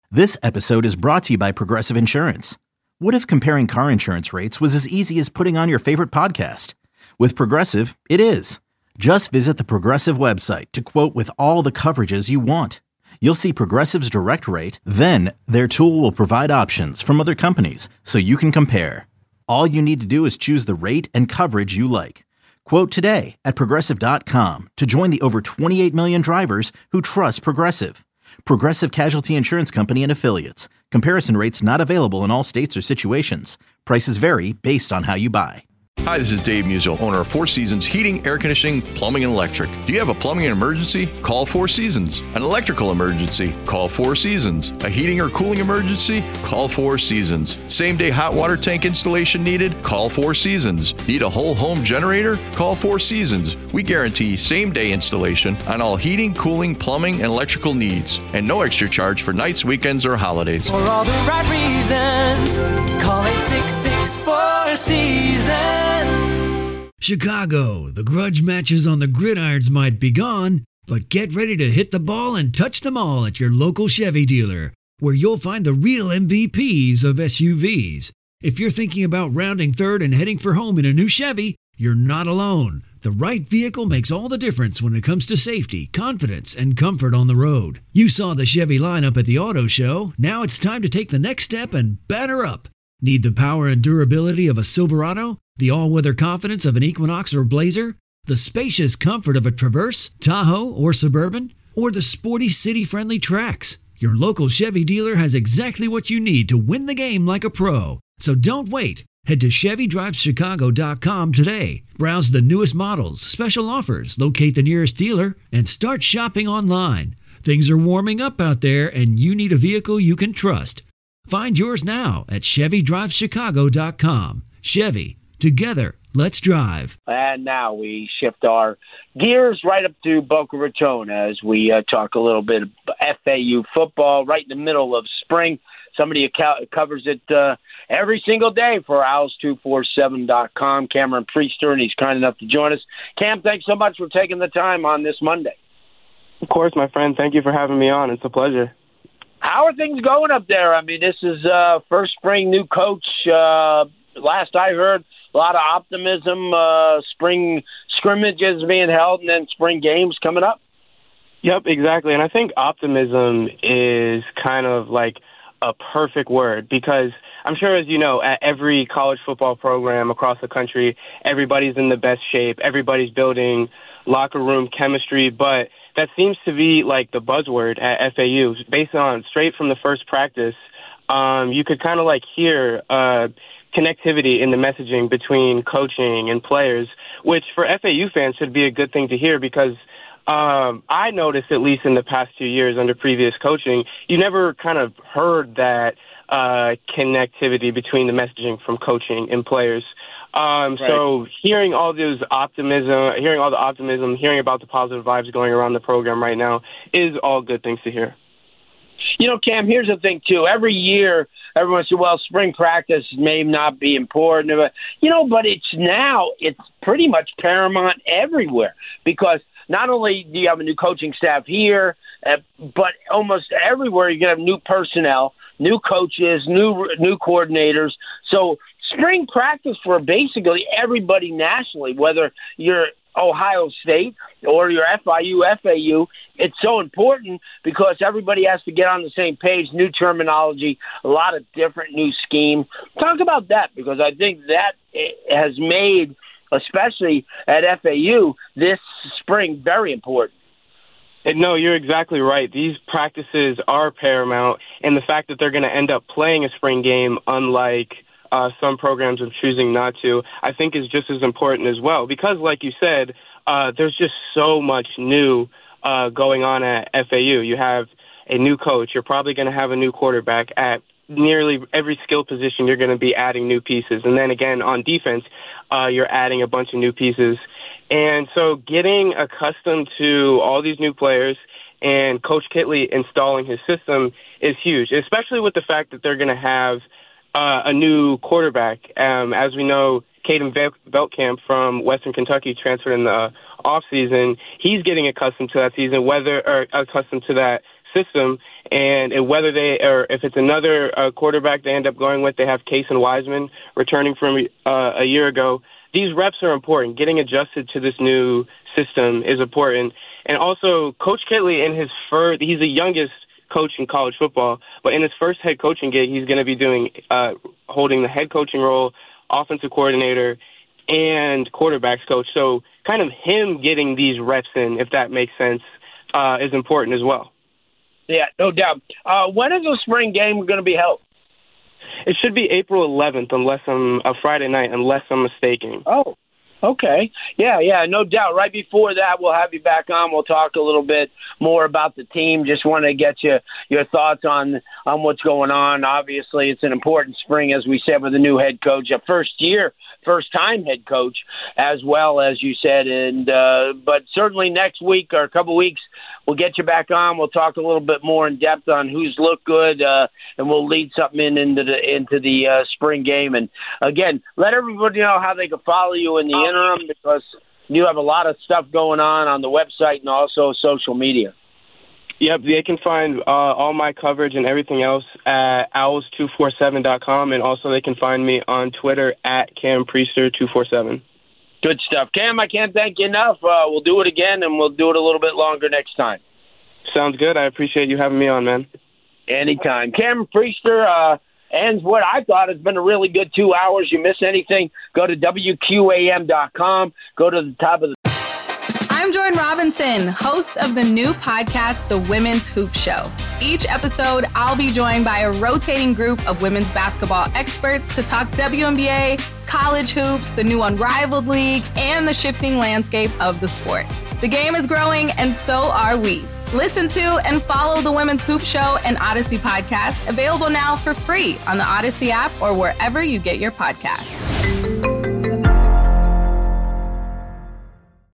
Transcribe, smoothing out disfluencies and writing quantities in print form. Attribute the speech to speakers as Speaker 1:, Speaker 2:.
Speaker 1: This episode is brought to you by Progressive Insurance. What if comparing car insurance rates was as easy as putting on your favorite podcast? With Progressive, it is. Just visit the Progressive website to quote with all the coverages you want. You'll see Progressive's direct rate, then their tool will provide options from other companies so you can compare. All you need to do is choose the rate and coverage you like. Quote today at Progressive.com to join the over 28 million drivers who trust Progressive. Progressive Casualty Insurance Company and Affiliates. Comparison rates not available in all states or situations. Prices vary based on how you buy.
Speaker 2: Hi, this is Dave Musial, owner of Four Seasons Heating, Air Conditioning, Plumbing, and Electric. Do you have a plumbing emergency? Call Four Seasons. An electrical emergency? Call Four Seasons. A heating or cooling emergency? Call Four Seasons. Same-day hot water tank installation needed? Call Four Seasons. Need a whole home generator? Call Four Seasons. We guarantee same-day installation on all heating, cooling, plumbing, and electrical needs. And no extra charge for nights, weekends, or holidays.
Speaker 3: For all the right reasons, call 866-4 Seasons.
Speaker 4: Chicago, the grudge matches on the gridirons might be gone, but get ready to hit the ball and touch them all at your local Chevy dealer, where you'll find the real MVPs of SUVs. If you're thinking about rounding third and heading for home in a new Chevy, you're not alone. The right vehicle makes all the difference when it comes to safety, confidence, and comfort on the road. You saw the Chevy lineup at the auto show. Now it's time to take the next step and batter up. Need the power and durability of a Silverado? The all-weather confidence of an Equinox or Blazer? The spacious comfort of a Traverse, Tahoe, or Suburban? Or the sporty city-friendly Trax? Your local Chevy dealer has exactly what you need to win the game like a pro. So don't wait. Head to ChevyDrivesChicago.com today. Browse the newest models, special offers, locate the nearest dealer, and start shopping online. Things are warming up out there, and you need a vehicle you can trust. Find yours now at ChevyDrivesChicago.com. Chevy. Together, let's drive.
Speaker 5: And now we shift our gears right up to Boca Raton as we talk a little bit of FAU football right in the middle of spring. Somebody covers it every single day for Owls247.com. Cameron Priester, and he's kind enough to join us. Cam, thanks so much for taking the time on this Monday.
Speaker 6: Of course, my friend. Thank you for having me on. It's a pleasure.
Speaker 5: How are things going up there? I mean, this is first spring, new coach. Last I heard, a lot of optimism, spring scrimmages being held, and then spring games coming up.
Speaker 6: Yep, exactly. And I think optimism is kind of like a perfect word because I'm sure, as you know, at every college football program across the country, everybody's in the best shape. Everybody's building locker room chemistry, but that seems to be like the buzzword at FAU. Based on straight from the first practice, you could kind of like hear connectivity in the messaging between coaching and players, which for FAU fans should be a good thing to hear because I noticed, at least in the past 2 years under previous coaching, you never kind of heard that connectivity between the messaging from coaching and players. Right. So hearing all the optimism, hearing about the positive vibes going around the program right now is all good things to hear.
Speaker 5: You know, Cam, here's the thing, too. Every year, everyone says, well, spring practice may not be important. But it's pretty much paramount everywhere because not only do you have a new coaching staff here, but almost everywhere you're going to have new personnel, new coaches, new coordinators. So spring practice for basically everybody nationally, whether you're Ohio State or your FIU, FAU, it's so important because everybody has to get on the same page, new terminology, a lot of different new schemes. Talk about that because I think that has made, especially at FAU, this spring very important.
Speaker 6: And no, you're exactly right. These practices are paramount, and the fact that they're going to end up playing a spring game, unlike some programs are choosing not to, I think is just as important as well. Because, like you said, there's just so much new going on at FAU. You have a new coach. You're probably going to have a new quarterback. At nearly every skill position, you're going to be adding new pieces. And then again, on defense, you're adding a bunch of new pieces. And so getting accustomed to all these new players and Coach Kitley installing his system is huge, especially with the fact that they're going to have a new quarterback. As we know, Caden Beltkamp from Western Kentucky transferred in the offseason. He's getting accustomed to that season, accustomed to that system, and whether if it's another quarterback they end up going with, they have Case and Wiseman returning from a year ago. These reps are important. Getting adjusted to this new system is important. And also, Coach Kittley, he's the youngest coach in college football, but in his first head coaching gig, he's going to be holding the head coaching role, offensive coordinator, and quarterbacks coach. So kind of him getting these reps in, if that makes sense, is important as well.
Speaker 5: Yeah, no doubt. When is the spring game going to be held?
Speaker 6: It should be April 11th, a Friday night, unless I'm mistaken.
Speaker 5: Oh, okay. Yeah, no doubt. Right before that, we'll have you back on. We'll talk a little bit more about the team. Just want to get your thoughts on what's going on. Obviously, it's an important spring, as we said, with a new head coach, a first-time head coach, as well, as you said. And but certainly next week or a couple weeks, we'll get you back on. We'll talk a little bit more in depth on who's looked good, and we'll lead something into the spring game. And again, let everybody know how they can follow you in the interim, because you have a lot of stuff going on the website and also social media.
Speaker 6: Yep, they can find all my coverage and everything else at owls247.com, and also they can find me on Twitter at CamPriester247.
Speaker 5: Good stuff. Cam, I can't thank you enough. We'll do it again, and we'll do it a little bit longer next time.
Speaker 6: Sounds good. I appreciate you having me on, man.
Speaker 5: Anytime. Cam Priester ends what I thought has been a really good 2 hours. You miss anything, go to WQAM.com. Go to the top of the...
Speaker 7: I'm Jordan Robinson, host of the new podcast, The Women's Hoop Show. Each episode, I'll be joined by a rotating group of women's basketball experts to talk WNBA, college hoops, the new Unrivaled League, and the shifting landscape of the sport. The game is growing, and so are we. Listen to and follow The Women's Hoop Show and Odyssey podcast, available now for free on the Odyssey app or wherever you get your podcasts.